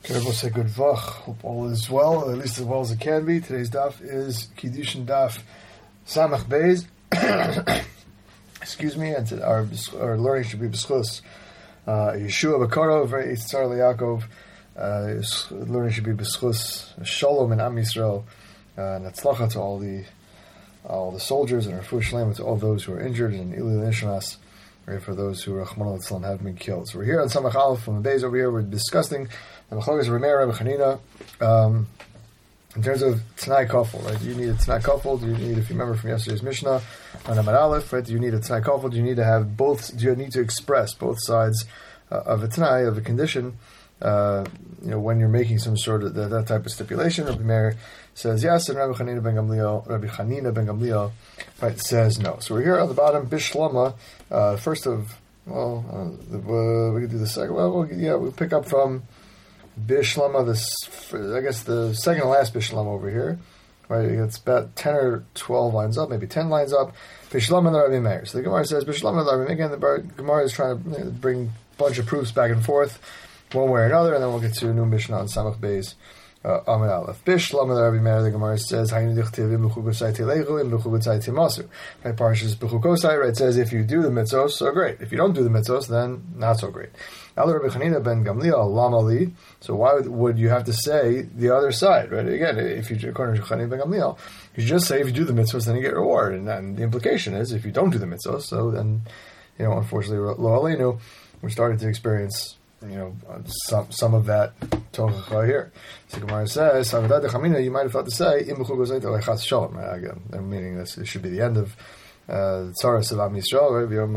Everyone say good vach. Hope all is well, at least as well as it can be. Today's daf is Kiddushin daf Samach Beis. Excuse me, and our learning should be b'schus Yeshua Bakarov, Yitzhar Yaakov. Learning should be b'schus Shalom and Am Yisrael, and Hatzlacha to all the soldiers, and Refuah Shlema to all those who are injured, and Ilui Nishmas, right, for those who Rachmana Litzlan have been killed. So we're here on Samach Aleph from the Beis over here. We're discussing the Machlokes of Rameir Rabbi Chanina in terms of T'nai Kafel, right? Do you need a T'nai Kafel? Do you need, if you remember from yesterday's Mishnah on Amar Aleph, right? Do you need a T'nai Kafel? Do you need to have both? Do you need to express both sides of a T'nai, of a condition? When you're making some sort of that type of stipulation. Rabbi Meir says yes, and Rabbi Chanina ben Gamliel, right, says no. So we're here on the bottom, Bishlama. We could do the second. We'll pick up from Bishlama, I guess the second to last Bishlama over here, right? It's about 10 or 12 lines up, maybe 10 lines up. Bishlama the Rabbi Meir. So the Gemara says Bishlama the Rabbi Meir. Again, the Gemara is trying to bring a bunch of proofs back and forth, one way or another, and then we'll get to a new Mishnah on Samach Beis Amud Aleph. Bishlama the Rabbi Meir. The Gemara says Haynu dichtiv im b'chukosai telechu im b'chukosai timasu. Right, Parshas b'chukosai. Right, says if you do the mitzvos, so great. If you don't do the mitzvos, then not so great. Now Rabbi Chanina ben Gamliel lamali. So why would you have to say the other side? Right, again, if you according to Chanina ben Gamliel, you just say if you do the mitzvos, then you get reward, and then the implication is if you don't do the mitzvos, so then unfortunately, lo aleinu, we're starting to experience some of that tochacha here. So Gemara says, you might have thought to say, again, meaning this it should be the end of Tzaras of Am Yisrael,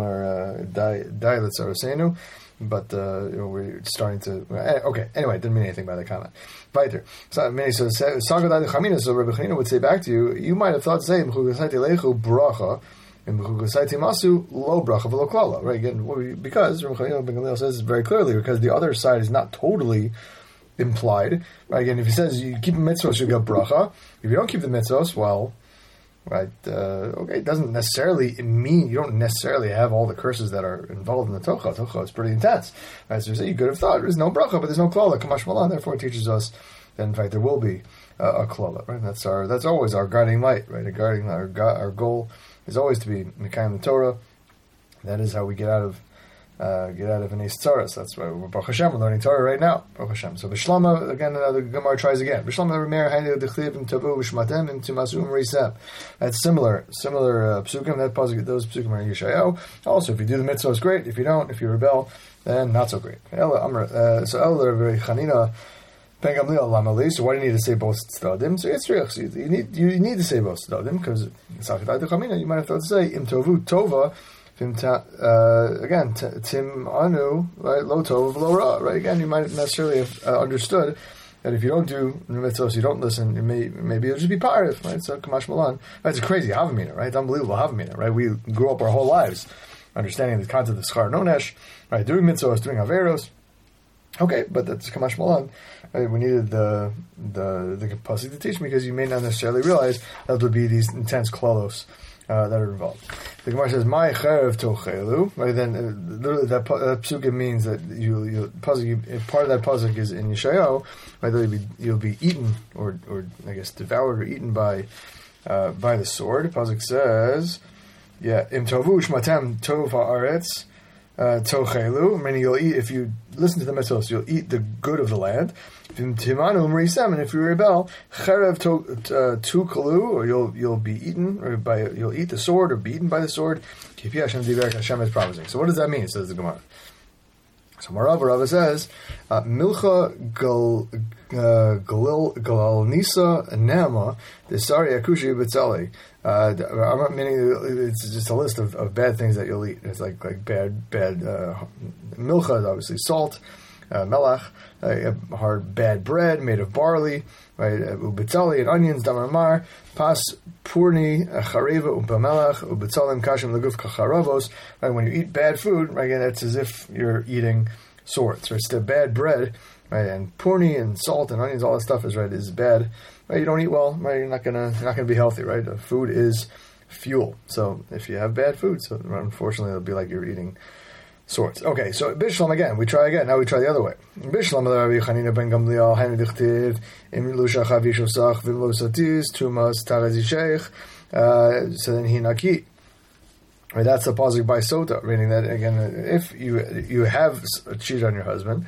right? But we're starting to. Okay, anyway, it didn't mean anything by the comment. Weiter. So Rabbi Chanina would say back to you, you might have thought to say, bracha. In B'chukosaiti Masu, lo bracha v'lo klala. Right, again, because Rabbi Chanina ben Gamliel says very clearly, because the other side is not totally implied. Right, again, if he says you keep the mitzvos, you get bracha. If you don't keep the mitzvos, well, right, it doesn't necessarily mean you don't necessarily have all the curses that are involved in the tocha. Tocha is pretty intense. Right, so you say you could have thought there's no bracha, but there's no klala. Kamash malan, therefore it teaches us that in fact there will be a klala. Right, that's always our guiding light. Right, our goal is always to be Mekayim the Torah. That is how we get out of Anes Tzaras. That's why we're Baruch Hashem, we're learning Torah right now. Baruch Hashem. So Bishlama, again, the Gemara tries again. Bishlama Rameir Haynu Dechliv Im Tavu V'Shmatem Im Timasum Risem. That's similar psukim. That pasuk, those psukim are in Yeshayahu. Also, if you do the mitzvah, it's great. If you don't, if you rebel, then not so great. So El Rabbi Chanina ben Gamliel lamali. So why do you need to say both tzedadim? So it's real. You need to say both tzedadim because you might have thought to say im tovu tova. Again, tim anu, right? Lo tova v'lo ra. Right? Again, you might necessarily have understood that if you don't do the mitzvahs, you don't listen, maybe it'll just be parif, right? So kamash malan. That's a crazy havamina, right? It's unbelievable havamina, right? We grew up our whole lives understanding the concept of schar nonesh, right? Doing mitzvahs, doing averos. Okay, but that's Kamash Malan. Right? We needed the capacity to teach me because you may not necessarily realize that would be these intense klalos that are involved. The Gemara says, "My cherev tochelu." Right, then literally that psukim means that part of that pasuk is in Yeshayahu. Right, you'll be eaten or I guess devoured or eaten by the sword. Pasuk says, "Yeah, im tovu shmatem tov haaretz." Tochelu, meaning you'll eat, if you listen to the mitzvos, you'll eat the good of the land. And if you rebel, cherev tukalu, or you'll be eaten, or you'll eat the sword, or be eaten by the sword. Hashem is promising. So what does that mean? Says the Gemara. So Rava says, Milcha Galil Nisa Nema Desari Akushi B'Tzali. Meaning it's just a list of bad things that you'll eat. It's like bad milcha is obviously salt, melach, hard bad bread made of barley, right? Ubetzali and onions, damar pas purni chareva ubamelach ubetzalim kashim leguf kacharavos. Right, when you eat bad food, right, again, it's as if you're eating swords. Right, it's the bad bread, right? And purni and salt and onions, all that stuff is bad. Right, you don't eat well, right? You're not gonna be healthy, right? Food is fuel. So if you have bad food, so unfortunately it'll be like you're eating sorts. Okay, so Bishlam again. We try again. Now we try the other way. Bishlam Rabbi Chanina ben Gamliel Hainu Dichtiv Im Lusha Chavish Osach Vimlo Satis Tumas Tarazi Sheikh. So then Hinaki. Right, that's the pasuk by Sota, meaning that again, if you have cheated on your husband,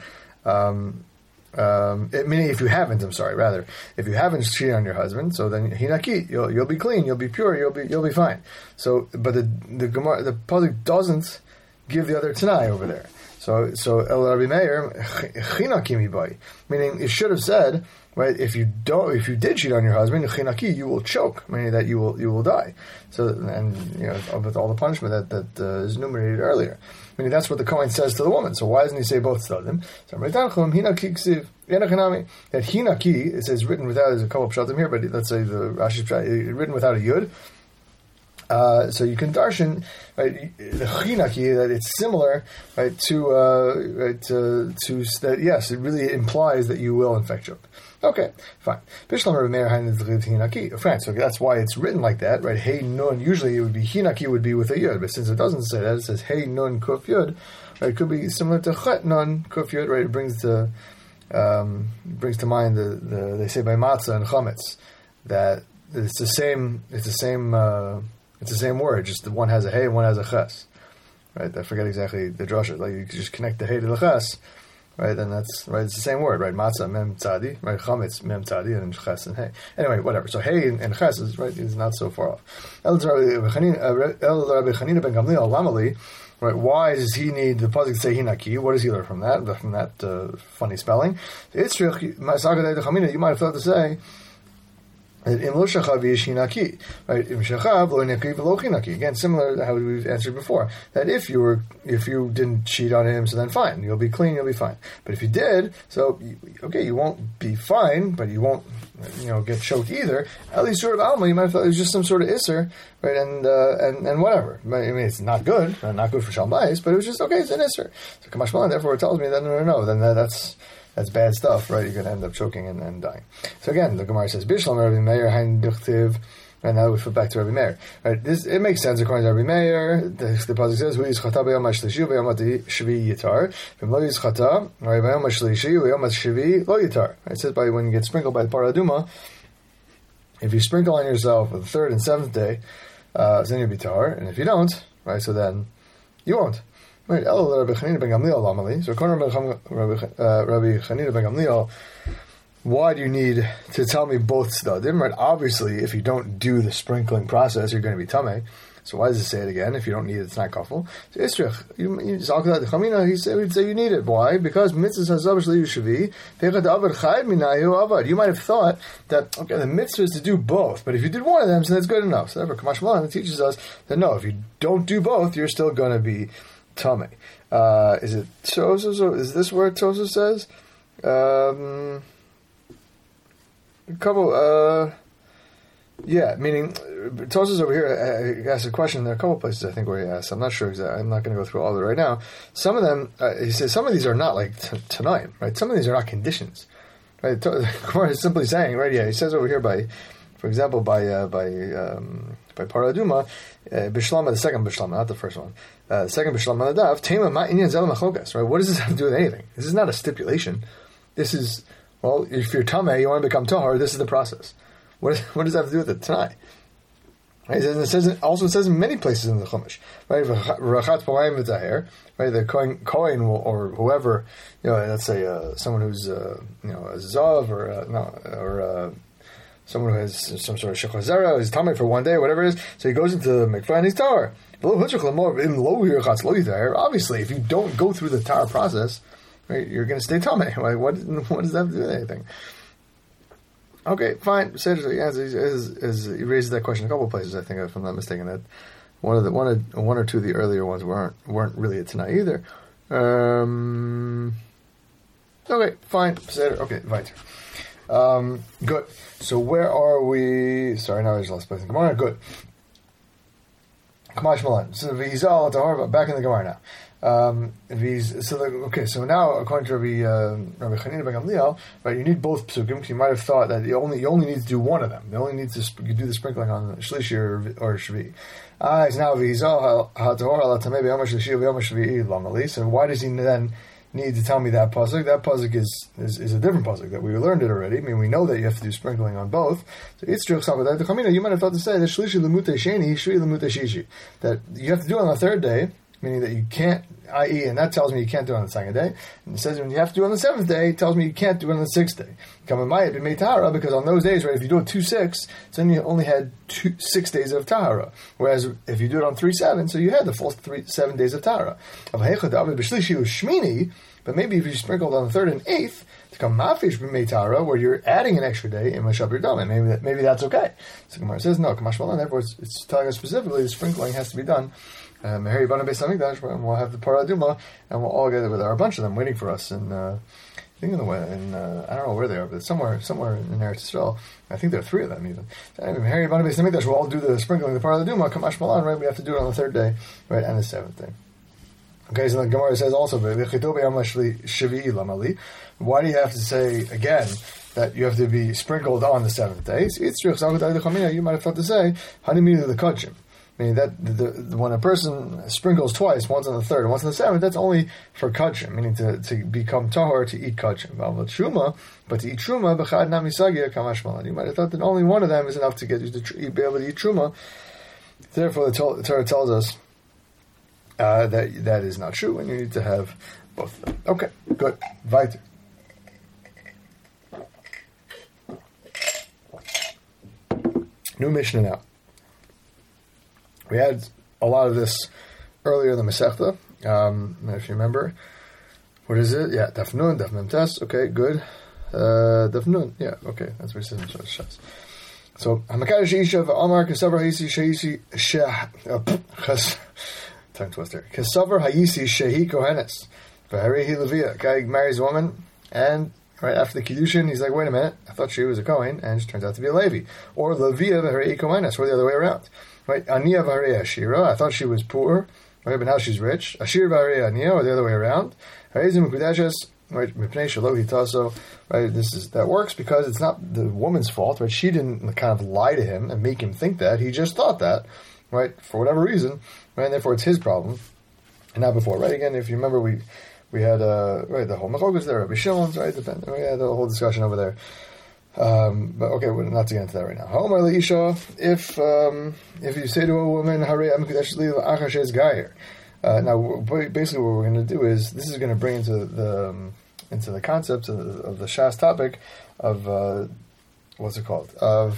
meaning if you haven't, if you haven't cheated on your husband, so then Hinaki, you'll be clean, you'll be pure, you'll be fine. So, but the pasuk doesn't give the other Tanai over there. So El Rabbi Meir Chinaki mibai, meaning it should have said, right, if you did cheat on your husband, Chinaki, you will choke, meaning that you will die. So, and with all the punishment that is enumerated earlier, meaning that's what the Kohen says to the woman. So why doesn't he say both Tzadim? So Hinaki ksiv Yenachanami, that Hinaki, it says written without. There's a couple of pshatim here, but let's say the Rashi written without a yud. So you can darshan, right, the chinaki, that it's similar, right, to that. Yes, it really implies that you will infect you. Okay, fine. Bishlam Rabbi Meir Hainu Dichtiv Hinaki. Fine. So that's why it's written like that, right? Hey nun. Usually it would be hinaki would be with a yud, but since it doesn't say that, it says hey nun kuf yud. Right? It could be similar to chet nun kuf yud. Right? It brings to mind the they say by matzah and chametz that it's the same. It's the same word, just one has a hey and one has a ches. Right? I forget exactly the drasha. Like you could just connect the hey to the ches, right? Then that's right. It's the same word, right? Matzah mem tzadi, right? Chametz mem tzadi, and ches and hey. Anyway, whatever. So hey and ches is right. Is not so far off. El Rabbi Chanina ben Gamliel Lamali. Right? Why does he need the pasuk to say hinaki? What does he learn from that? From that funny spelling. You might have thought to say. In lo shachav hinaki, right? In shachav lo hinaki v'lo hinaki. Again, similar to how we've answered before. That if you didn't cheat on him, so then fine, you'll be clean, you'll be fine. But if you did, so okay, you won't be fine, but you won't, get choked either. At least sort of alma, you might have thought it was just some sort of isser, right? And whatever. I mean, it's not good for shalom bayis, but it was just okay. It's an isser. So kamash malan, therefore, it tells me that no, then that's bad stuff, right? You're going to end up choking and dying. So again, the Gemara says, Bishlam Rabbi Meir Hainu Dichtiv, and now we flip back to Rabbi Meir. Right? It makes sense according to Rabbi Meir. The pasuk says, "Hu yischata b'yom hashlishi v'yom hashvi yitar, v'im lo yischata b'yom hashlishi v'yom hashvi lo yitar." It says by when you get sprinkled by the parah aduma, if you sprinkle on yourself on the third and seventh day, then you'll be tar, and if you don't, right, so then you won't. Right, Rabbi Chanina ben Gamliel Lamali. So according to Rabbi Chanina ben Gamliel, why do you need to tell me both tzadim? Right, obviously, if you don't do the sprinkling process, you're going to be tamei. So why does it say it again? If you don't need it, it's not kafel. So Istrich, we'd say you need it. Why? Because mitzvah hazav shli yushavi pechad avad chayv minayu avad. You might have thought that the mitzvah is to do both, but if you did one of them, so that's good enough. So therefore, Kamash Malan teaches us that no, if you don't do both, you're still going to be tamei. Is it Tosos? Is this where Tosos says? A couple. Yeah, meaning Tosos over here asks a question. There are a couple places I think where he asks. I'm not sure exactly. I'm not going to go through all of it right now. Some of them, he says, some of these are not like tonight, right? Some of these are not conditions, right? Gemara is simply saying, right? Yeah, he says over here for example, by Paraduma, Bishlama, the second Bishlama, not the first one. The second Bishlama Nadav, Tema Ma'inyan Zel Machokas, right? What does this have to do with anything? This is not a stipulation. This is, well, if you're Tameh, you want to become Tahar, this is the process. What does that have to do with it tonight? Right? It also says in many places in the Chumash, right? Rachat Po'ayim V'Taher, right? The Kohen will, or whoever, let's say someone who's a Zav or someone who has some sort of shechazera, is tamei for one day, whatever it is. So he goes into the mikvah and he's tar. Obviously, if you don't go through the tar process, right, you're going to stay tamei. Like, what does that have to do with anything? Okay, fine. He raises that question a couple of places. I think, if I'm not mistaken, that one or two of the earlier ones weren't really a Tanai either. Okay, fine. Okay, weiter. Good. So where are we? Sorry, now I just lost place in Gemara. Good. Kamash Malan. So V'Yizal Tahor, back in the Gemara now. So now according to Rabbi Chanina ben Gamliel, right, you need both psukim because you might have thought that you only need to do one of them. You only need to do the sprinkling on Shlishi or Shvi. So why does he then need to tell me that pasuk? That pasuk is a different pasuk that we learned it already. I mean, we know that you have to do sprinkling on both. So you might have thought to say that Shlishi lemute sheni, Shvi lemute shishi, that you have to do it on the third day, meaning that you can't, i.e., and that tells me you can't do it on the second day. And it says when you have to do it on the seventh day, it tells me you can't do it on the sixth day. Because on those days, right, if you do it 2-6, then you only had 6 days of tahara. Whereas if you do it on 3-7, so you had the full 7 days of tahara. But maybe if you sprinkled on the third and eighth, to come mafish b'meitara, where you're adding an extra day in Mashab Yerdam, maybe that's okay. So Gemara says no, Kamashmalan. Therefore, it's telling us specifically the sprinkling has to be done. Meheri Bana Beis Hamikdash, and we'll have the Paraduma, and we'll all get it with a bunch of them waiting for us. And I think I don't know where they are, but somewhere in Eretz Yisrael. I think there are 3 of them even. Meheri Bana Beis Hamikdash, we'll all do the sprinkling, the Paraduma, Kamashmalan. Right, we have to do it on the third day, right, and the seventh day. Okay, so the Gemara says also, why do you have to say again that you have to be sprinkled on the seventh day? You might have thought to say, the kachim. Meaning that when a person sprinkles twice, once on the third and once on the seventh, that's only for kachim, meaning to become tahor, to eat kachim. But to eat truma, b'chad namisagya kamashmalan. You might have thought that only one of them is enough to get you to be able to eat truma. Therefore, the Torah tells us that is not true, and you need to have both of them. Okay, good. Weiter. New Mishnah now. We had a lot of this earlier in the Masechta. If you remember, what is it? Yeah, Daf Nun, Daf Mem Tes. Okay, good. Daf Nun. Yeah, okay, that's what he says. So, Hamakadosh Isha v'Amar Kesavar Hayisi Sheisi tongue twister. Kesavar Hayisi Shehi Kohenes v'Harehi Levia. Guy marries a woman, and right after the Kiddushin, he's like, wait a minute, I thought she was a Kohen, and she turns out to be a Levi. Or Levia v'Harehi Kohenes, or the other way around. Right, Aniya v'Harei Ashira. I thought she was poor, right, but now she's rich. Ashir v'Harei Aniya, or the other way around. Harizim Mekudeshes, right, Mipnei Shelo Hitaso. Right, that works because it's not the woman's fault, right? She didn't kind of lie to him and make him think that. He just thought that, right, for whatever reason, right, and therefore it's his problem, and not before, right? Again, if you remember, we had right, the whole Mechogas there, Rabbi Shimon's, right? We had a whole discussion over there. But okay, we're not to get into that right now. If you say to a woman, now basically what we're going to do is, this is going to bring into the concept of the Shas topic of what's it called? Oh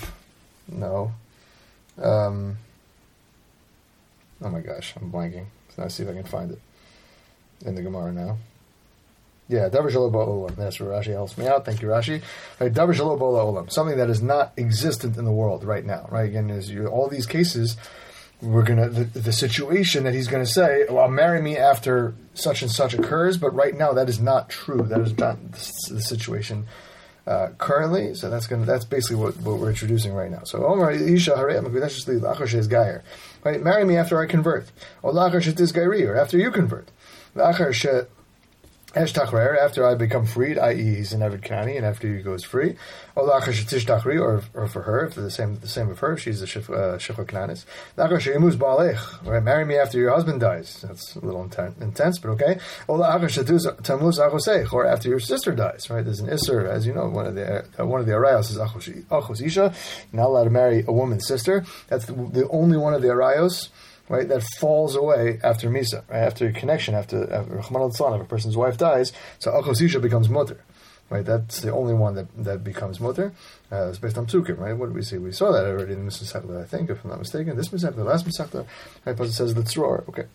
my gosh, I'm blanking. So let's see if I can find it in the Gemara now. Yeah, Davar Shelo Bo Olam. That's where Rashi helps me out. Thank you, Rashi. Right, Davar Shelo Bo Olam. Something that is not existent in the world right now. Right, again, all these cases, we're gonna the situation that he's gonna say, "Well, marry me after such and such occurs," but right now that is not true. That is not the situation currently. So that's basically what we're introducing right now. So Omar Isha Harei Mekudeshes Li Lachar Sheis Gayer. Right, marry me after I convert, or Lachar Shetis Gairi, or after you convert. Lachar Shet Esh Tachrer, after I become freed, i.e., he's an Eved Kani, and after he goes free, or Lachar Shetish Tachri, or for her, if the same of her, she's a Shechot Knanis. Lachar Sheimuz Baalech, right? Marry me after your husband dies. That's a little intense, but okay. Or Lachar Shetus Tamuz Achosech, or after your sister dies, right? There's an Isser, as you know, one of the Arayos is Achos Isha. You're not allowed to marry a woman's sister. That's the only one of the Arayos, right, that falls away after Misa, right, after connection, after Rahman al-Tzlan, if a person's wife dies, so Achos Isha becomes mutter, right, that's the only one that becomes mutter. It's based on Psukim, right, what did we see? We saw that already in this Masechta, I think, if I'm not mistaken. This Masechta, the last Masechta, right, but it says the Tzror, okay.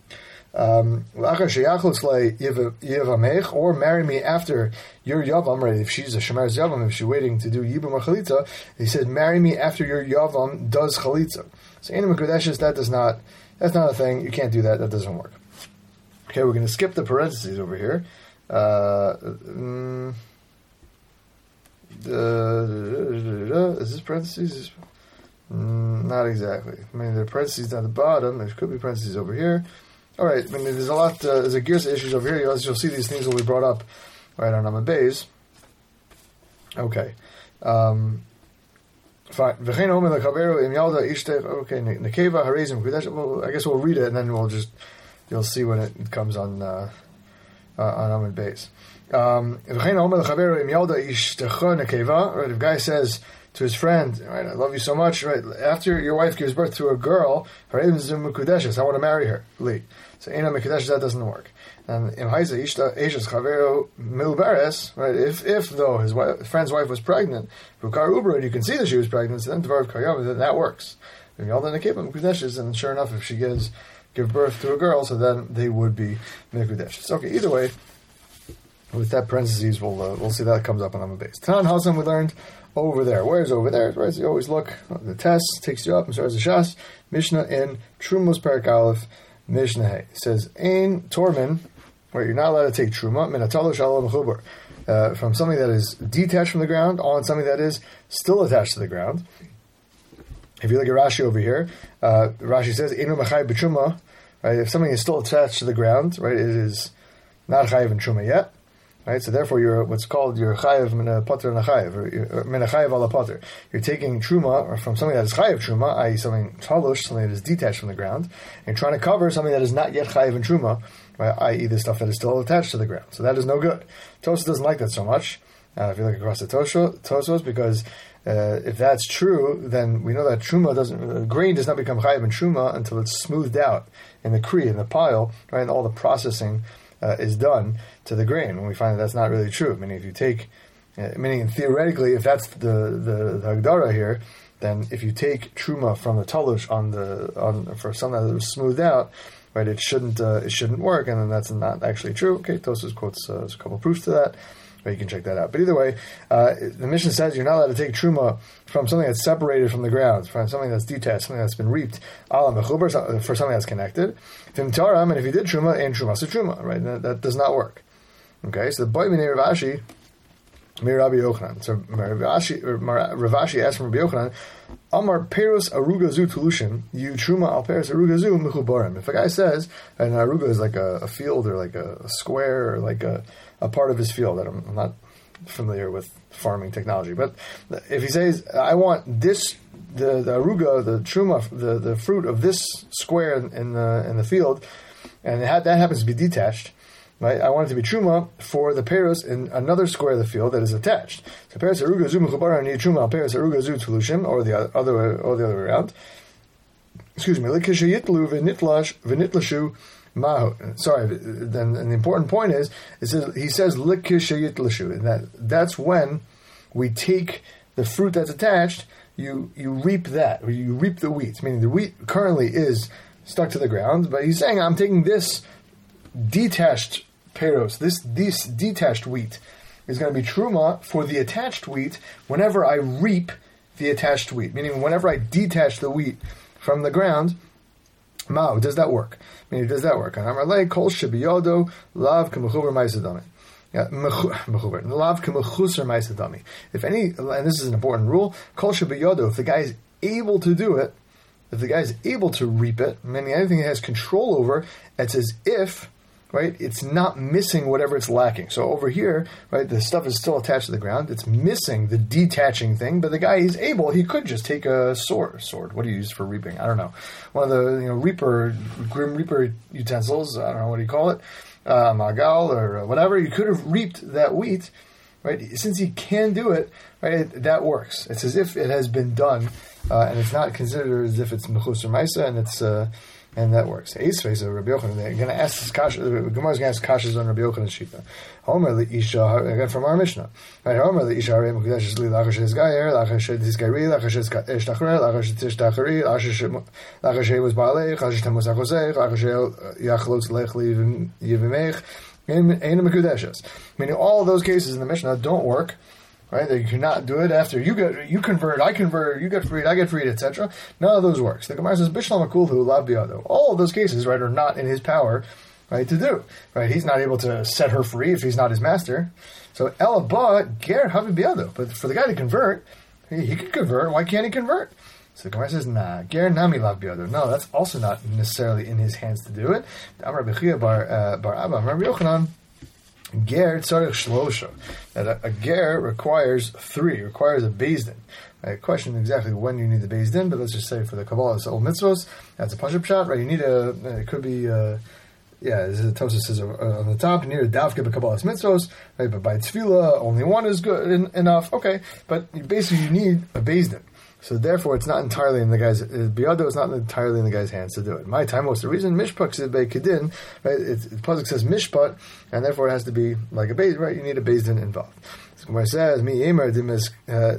Or marry me after your Yavam, right, if she's a Shemar's Yavam, if she's waiting to do Yibum or Chalitza, he said, marry me after your Yavam does Chalitza. So Eina Mekudeshes, that's not a thing. You can't do that. That doesn't work. Okay, we're going to skip the parentheses over here. Is this parentheses? Not exactly. I mean, there are parentheses down the bottom. There could be parentheses over here. All right, I mean, there's a lot, there's a gears of issues over here. You'll see these things will be brought up right on Amud Beis. Okay. Fine. Okay, Nekeva, Harazim, Kudesh. Well, I guess we'll read it and then you'll see when it comes on Amud Beis. Right, if a guy says to his friend, right, I love you so much, right, after your wife gives birth to a girl, I want to marry her. So that doesn't work. And right, if though his friend's wife was pregnant, you can see that she was pregnant, so then that works. And sure enough, if she give birth to a girl, so then they would be mekudeshes. Okay, either way, with that parentheses, we'll see that comes up on Amud Beis. Tanan Hasan, we learned over there. Where's over there? Right, so you always look. The test takes you up and starts the Shas. Mishnah in Trumos Perek Aleph, Mishnah Hey. It says, Ein Tormin, where you're not allowed to take Truma, Minatalo Shalom Chubur, from something that is detached from the ground on something that is still attached to the ground. If you look at Rashi over here, Rashi says, Einu Machai B'Truma, right, if something is still attached to the ground, right, it is not Chayiv in Truma yet. Right, so therefore you're what's called your chayiv min a pater na chayiv, or min a chayiv ala pater. You're taking truma or from something that is chayiv truma, i.e. something talush, something that is detached from the ground, and trying to cover something that is not yet chayiv in truma, right, i.e. the stuff that is still attached to the ground. So that is no good. Tosfos doesn't like that so much. If you look across the Tosfos, because if that's true, then we know that truma grain does not become chayiv in truma until it's smoothed out in the kri, in the pile, right, and all the processing is done to the grain. When we find that that's not really true, meaning if you take, meaning theoretically, if that's the Hagdara here, then if you take truma from the talush for something that was smoothed out, right, it shouldn't work, and then that's not actually true. Okay, Tosfos quotes there's a couple of proofs to that. But you can check that out. But either way, the Mishnah says you're not allowed to take truma from something that's separated from the ground, from something that's detached, something that's been reaped, for something that's connected. And if you did truma, and truma, so truma, right? That does not work. Okay, so the boy Minei Rav Ashi, Mir Rabbi Yochanan. So Rav Ashi asked from Rabbi Yochanan, Amar Peros Arugazu Tulushim, you truma al Peros Arugazu Mechubarim. If a guy says an aruga is like a field or like a square or like a part of his field, that I'm not familiar with farming technology, but if he says, I want this, the aruga, the truma, the fruit of this square in the field, and that happens to be detached, right? I want it to be truma for the peros in another square of the field that is attached. So peros aruga zu mechubar need truma peros aruga zu tulushim, or the other way around. Excuse me. Likashayitlu v'nitlash v'nitlashu mahu. Sorry. Then the important point is, he says likashayitlashu, and that's when we take the fruit that's attached. You reap that, or you reap the wheat. Meaning the wheat currently is stuck to the ground, but he's saying I'm taking this detached peros, this detached wheat is going to be truma for the attached wheat whenever I reap the attached wheat. Meaning whenever I detach the wheat from the ground, mao, does that work? Meaning does that work? And I'm like kol shebiyodo lav k'mechuber ma'asadami. Lav k'mechuser ma'asadami. If any, and this is an important rule, kol shebiyodo, if the guy is able to do it, if the guy is able to reap it, meaning anything he has control over, it's as if, right, it's not missing whatever it's lacking. So over here, right, the stuff is still attached to the ground. It's missing the detaching thing, but the guy is able. He could just take a sword. What do you use for reaping? I don't know. One of the grim reaper utensils. I don't know what do you call it, magal or whatever. You could have reaped that wheat, right? Since he can do it, right, that works. It's as if it has been done, and it's not considered as if it's mechus or maisa, and it's. And that works. Ace face of Rabbi Yochanan. They're going to ask this kasha. The Gemara is going to ask kashas on Rabbi Yochanan's shita. Homer the isha again from our Mishnah. Right, Homer the isha harei mekudesh li lachashes gayer lachashes disgari lachashes eshtachrer lachashes tishtachari lachashes was balei lachashes tamus achosei lachashes yachlotz lech yivimech ein mekudeshes. Meaning all of those cases in the Mishnah don't work. Right, that you cannot do it after you convert, I convert, you get freed, I get freed, etc. None of those works. The Gemara says Bishlam Akulhu Lav Biado. All of those cases, right, are not in his power, right, to do. Right, he's not able to set her free if he's not his master. So Elaba Ger Havi Biado. But for the guy to convert, he can convert. Why can't he convert? So the Gemara says, nah, ger nami lav biado. No, that's also not necessarily in his hands to do it. Amar Bechia bar Abba, Amar Yochanan, ger tzarich shlosha. That a ger requires 3, requires a beis din. I question exactly when you need the beis din, but let's just say for the Kabbalah, it's old mitzvos, that's a pashup shot, right? You need it could be, this is the Tosfos says on the top, you need a davka b'Kabbalas mitzvos, right? But by tefillah, only one is good enough, okay, but basically you need a beis din. So therefore, it's not entirely in the guy's biado. It's not entirely in the guy's hands to do it. My time was the reason mishpat by kedin. Right? The pasuk says mishpat, and therefore it has to be like a beis. Right? You need a beis din involved. So Gemara says mi yemer demiz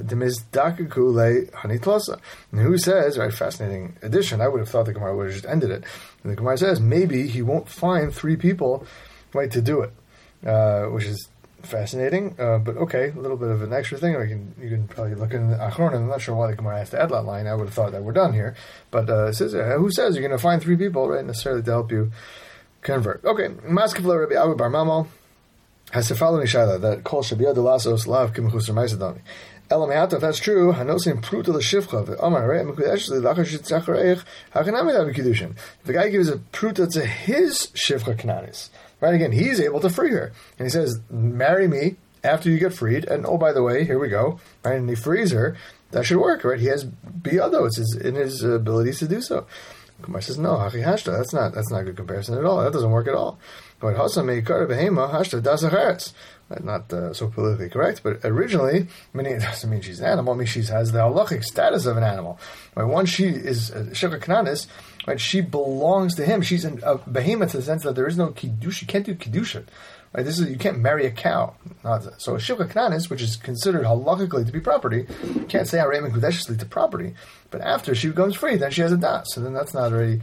dakaku le hanitlosa. And who says? Right? Fascinating addition. I would have thought the Gemara would have just ended it. And the Gemara says maybe he won't find 3 people, right, to do it, which is fascinating, but okay, a little bit of an extra thing. Or you can probably look in the Achronim. I'm not sure why the Gemara has to add that line. I would have thought that we're done here, but it says who says you're going to find 3 people, right, necessarily to help you convert? Okay, Maskefla Rabbi Abu Bar Mamo has the following shaila that kol shabiyad lasos lav kimchusar ma'asadami. If that's true, Hanosim pruta l'shivcha v'amar right mekudeshli lachar shitzachareich hakanami davi kiddushin. If the guy gives a pruta to his shivcha knanis, right, again, he's able to free her, and he says, "Marry me after you get freed." And oh, by the way, here we go, right? And he frees her. That should work, right? He has biyado; it's in his abilities to do so. Kumar says, "No, hachi hashta. That's not a good comparison at all. That doesn't work at all." But hasa meikar behema hashta dasacharetz. Not so politically correct, but originally, meaning it doesn't mean she's an animal. I mean she has the halachic status of an animal. Right? Once she is shivcha knanis, right, she belongs to him. She's a behemoth in the sense that there is no kiddush. You can't do kiddushin. Right? You can't marry a cow. So a shivcha knanis, which is considered halachically to be property, you can't say arei mekudeshli to property. But after she becomes free, then she has a das. So then that's not already.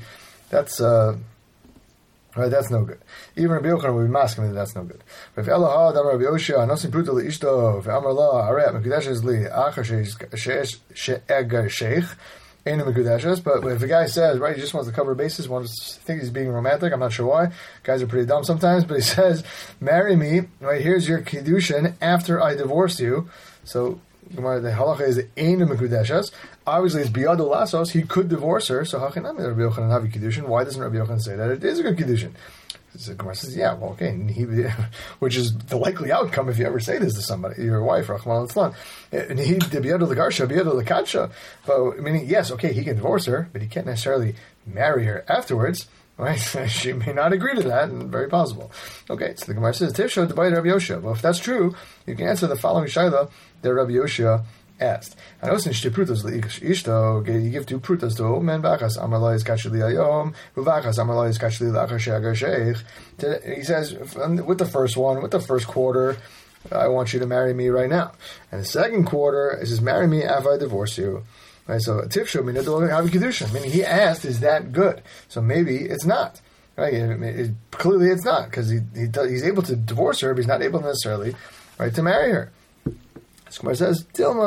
Right, that's no good. Even Rabbi Yochanan will be masking that that's no good. If Elohad Amar Rabbi Yoshia Anosim Pruta LeIshto Amar La Aret Mekudeshes Li Achar She'egar Sheikh Ain't Mekudeshes. But if the guy says, right, he just wants to cover bases, think he's being romantic. I'm not sure why. Guys are pretty dumb sometimes. But he says, "Marry me. Right, here's your kiddushin after I divorce you." So the halacha is Ain't Mekudeshes. Obviously, it's biyado lasos. He could divorce her. So hachinami Rabbi Yochanan havi kiddushin. Why doesn't Rabbi Yochanan say that it is a good kiddushin? So Gemara says, yeah, well, okay, which is the likely outcome if you ever say this to somebody, your wife, Rachman al-Tzlan. And he biyado l'garsha, biyado l'kadsha. But meaning, yes, okay, he can divorce her, but he can't necessarily marry her afterwards. Right? She may not agree to that, and very possible. Okay, so the Gemara says, Tifsho d'bayit Rabbi Yoshia. Well, if that's true, you can answer the following shaila that Rabbi Yoshia asked. I know since you give 2 prutas to men bachas amalai is kachli ayom uvachas amalai is kachli lachar she'agar sheikh. He says with the first one, with the first quarter, I want you to marry me right now, and the second quarter it says marry me after I divorce you. Right, so tifshu minadol havi kiddushin. Meaning he asked, is that good? So maybe it's not. Right? Clearly it's not because he's able to divorce her, but he's not able necessarily, right, to marry her. Kumar says,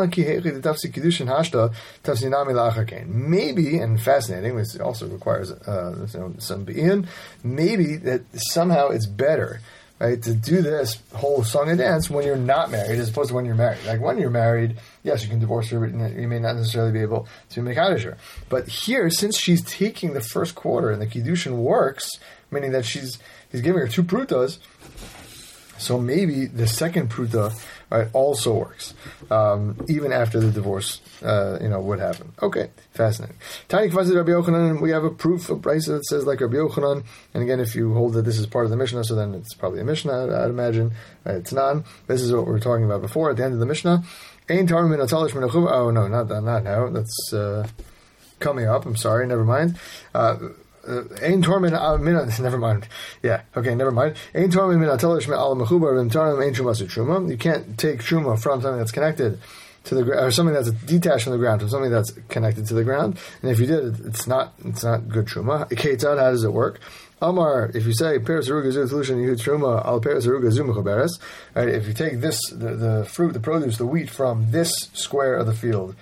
maybe, and fascinating, which also requires some being, maybe that somehow it's better, right, to do this whole song and dance when you're not married as opposed to when you're married. Like when you're married, yes, you can divorce her, but you may not necessarily be able to make Kaddish her. But here, since she's taking the first quarter and the Kiddushin works, meaning that he's giving her 2 prutas, so maybe the second pruta, right, also works, even after the divorce, would happen. Okay, fascinating. Tiny Kvazi Rabbi Yochanan, we have a proof of Brisa that says like Rabbi Yochanan, and again, if you hold that this is part of the Mishnah, so then it's probably a Mishnah, I'd imagine. Right, it's not. This is what we were talking about before at the end of the Mishnah. Oh no, not now. That's coming up. I'm sorry, never mind. Ein tormin never mind. Yeah, okay, never mind. Ein tormin min atalish al mechubar v'mtarim ein truma truma. You can't take truma from something that's connected to the ground, or something that's detached from the ground, to something that's connected to the ground. And if you did, it's not good truma. Keitzad, how does it work? Amar, if you say peres aruga zu tlushan yihu truma al peres aruga zu mechuberes, right? If you take this, the fruit, the produce, the wheat from this square of the field,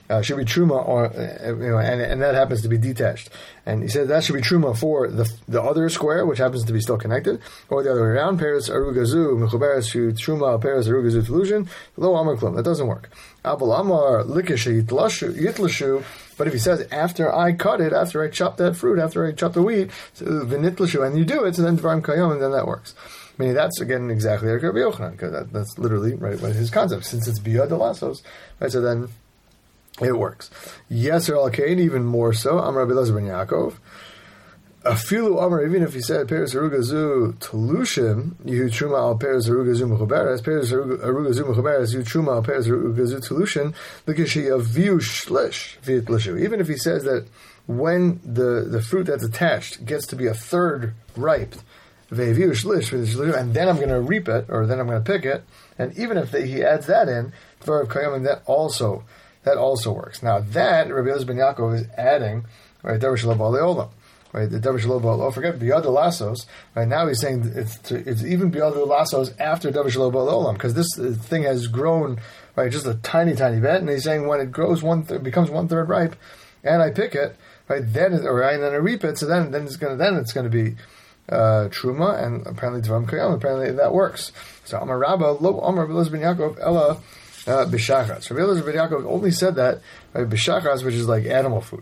should be truma, or and that happens to be detached. And he said that should be truma for the other square, which happens to be still connected, or the other way around. Peres arugazu mechuberes shu truma peres arugazu delusion lo amar klum. That doesn't work. Aval amar likish yitlashu. But if he says after I cut it, after I chop that fruit, after I chop the wheat, v'nitlashu, and you do it, so then dvarim kayom, and then that works. Meaning that's again exactly like Rabbi Yochanan, because that's literally right what his concept. Since it's biyad lasos, right? So then it works. Yes, or al-kain, even more so. Amar Rabbi Elazar ben Yaakov. Afilu Amar, even if he said Peres Arugazu Telushim, you truma al Peres Arugazu Mechuberes, Peres Arugazu Mechuberes, you truma al Peres Arugazu Telushim, Likishi Aviu Shlish Viet Lishu. Even if he says that when the fruit that's attached gets to be a third ripe, and then I'm going to reap it, or then I'm going to pick it, and even if he adds that in, that also works. Now that Rabbi Elazar ben Yaakov is adding, right, Davar Shelo Ba'alei Olam. Right, the Davar Shelo Ba'alei Olam. Forget Biyad Lasos. Right now he's saying it's even Biyad Lasos after Davar Shelo Ba'alei Olam, because this thing has grown, right, just a tiny bit, and he's saying when it grows becomes 1/3 ripe, and I pick it, right, and then I reap it, so then it's going to be truma, and apparently Dvarim Kayam. Apparently that works. So Amar Rabba lo Amar Rabbi Elazar ben Yaakov ella b'shachas. Rabbi Elazar ben Yaakov only said that right, b'shachas, which is like animal food.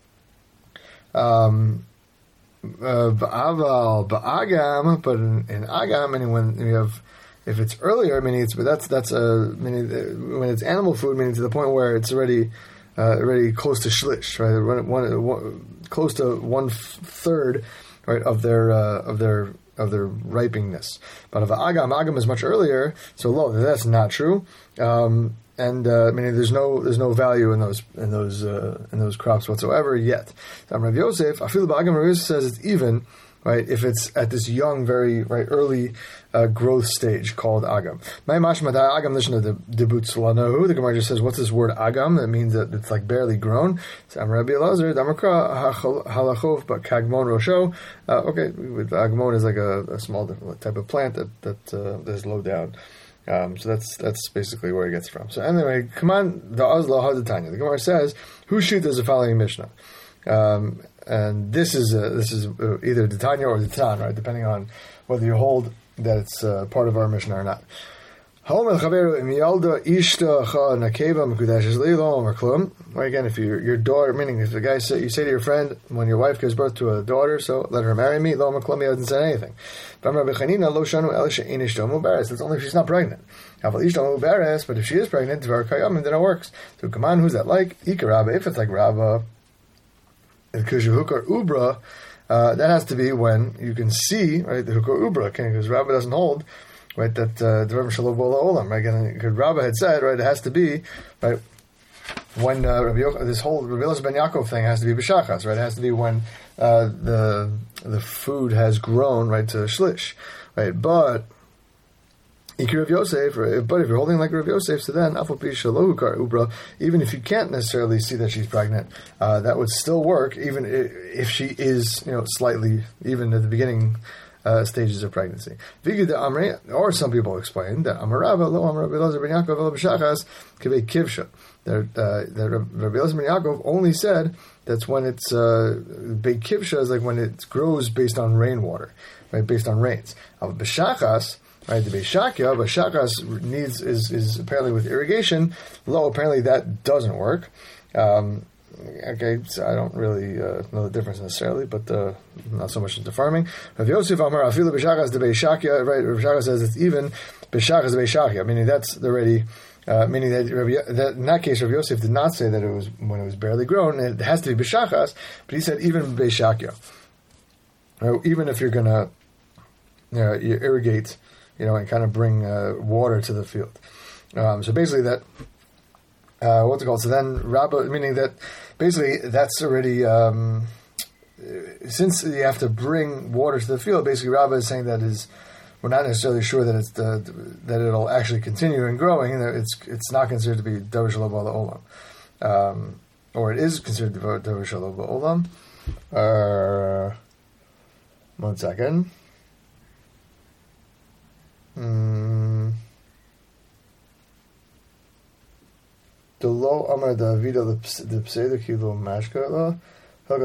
Ba'aval ba'agam, but in agam, meaning when you have, if it's earlier, meaning when it's animal food, meaning to the point where it's already close to shlish, right? Close to 1/3, right, of their ripingness. But if agam is much earlier, so low, that's not true. Meaning there's no value in those crops whatsoever yet. Rav Yosef, Afilu ba'agam, Rav Yosef says it's even, right, if it's at this young, very early growth stage called agam. My mashmata agam lishna debut sulanahu. The Gemara just says, what's this word agam? That means that it's like barely grown. So I'm Rabbi Elazar, Damakra halachov but kagmon rosho. Okay, agmon is like a small type of plant that is low down. So that's basically where it gets from. So anyway, come on, the Azla Hadatanya. The Gemara says, who shoot is the following Mishnah? And this is either the Tanya or the Tan, right? Depending on whether you hold that it's part of our Mishnah or not. Right, again, if your daughter, meaning if the guy you say to your friend, when your wife gives birth to a daughter, so let her marry me, lo maklum, he hasn't said anything. That's only if she's not pregnant. But if she is pregnant, then it works. So come on, who's that like? If it's like Rabba, because you hukar ubra, that has to be when you can see, right, the hukar ubra, because Rabba doesn't hold, right, that the Dvarim Shelo Ba'alei Olam, right, because Rabba had said, right, it has to be, right, when this whole Rabbi Elazar ben Yaakov thing has to be b'shachas, right, it has to be when the food has grown, right, to shlish, right, but Ikir Rav Yosef, but if you're holding like Rav Yosef, so then Afal Pi Shelo Hukar Ubra, even if you can't necessarily see that she's pregnant, that would still work, even if she is, slightly, even at the beginning stages of pregnancy. Or some people explain that Amarava lo Amar Rabbi Elazar ben Yaakov lo b'shachas kivei kivsha. That Rabbi Elazar ben Yaakov only said that's when it's bei kivsha is like when it grows based on rainwater, right? Based on rains. B'shachas, right? The Beishakya, but Shakas is apparently with irrigation. Lo, apparently that doesn't work. Okay, so I don't really know the difference necessarily, but not so much into farming. Rav Yosef Amar Afilu Beishakya the Beishakya, right? Rav Shaka says it's even Beishakya the Beishakya, meaning that's already. Meaning that in that case, Rav Yosef did not say that it was when it was barely grown. It has to be Beishachas, but he said even Beishakya. Even if you're gonna, you irrigate, and kind of bring water to the field. So basically that, what's it called? So then Rabbah, meaning that basically that's already, since you have to bring water to the field, basically Rabbah is saying that we're not necessarily sure that that it'll actually continue and growing, and it's not considered to be Davar Shelo Ba'alei Olam. Or it is considered Davar Shelo Ba'alei Olam. 1 second. the lo amar the vida the pseudo kilo mashka lo. Yeah,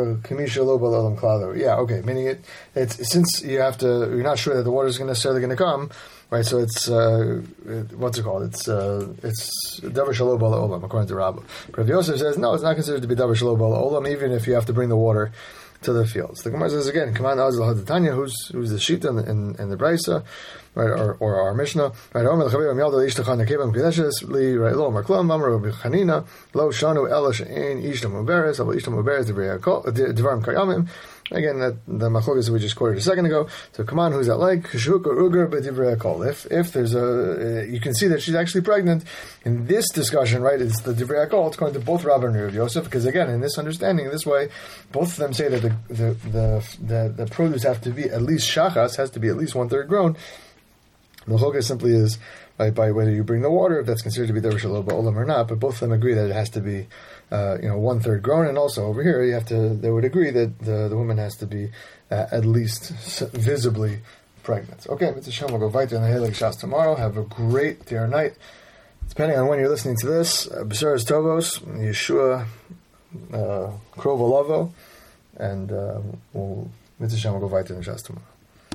okay. Meaning it's since you're not sure that the water is necessarily going to come, right? So it's what's it called? It's davar shelo bala olam according to Rabbah. Rav Yosef says no, it's not considered to be davar shelo bala olam, even if you have to bring the water to the fields. The Gemara says again, "Command Azal Hadatanya," who's the Shita in the Brisa, right, or our Mishnah, right? Omer l'chaverim yalda l'ishtachan nekeva m'kedeshes li right lo Omer Klam Amar Rabbi Chanina lo shanu ela she'ein ishtam uberes avol ishtam uberes devarim kayamim. Again, the machlokas that we just quoted a second ago. So, come on, who's that like? Kashuk or uger b'divrei hakol. If there's you can see that she's actually pregnant. In this discussion, right, it's the divrei hakol. It's going to both Rabbi and Rav Yosef, because again, in this understanding, in this way, both of them say that the produce have to be at least shachas, has to be at least 1/3 grown. The machlokas simply is by whether you bring the water, if that's considered to be davar shelo ba'olam or not. But both of them agree that it has to be 1/3 grown, and also over here they would agree that the woman has to be at least visibly pregnant. Okay, Mitzvah Shem will go weiter in the Heilig Shas tomorrow. Have a great day or night, depending on when you're listening to this. B'seres Tovos, Yeshua, Krovo Lovo, and Mitzvah Shem will go weiter in the Shas tomorrow.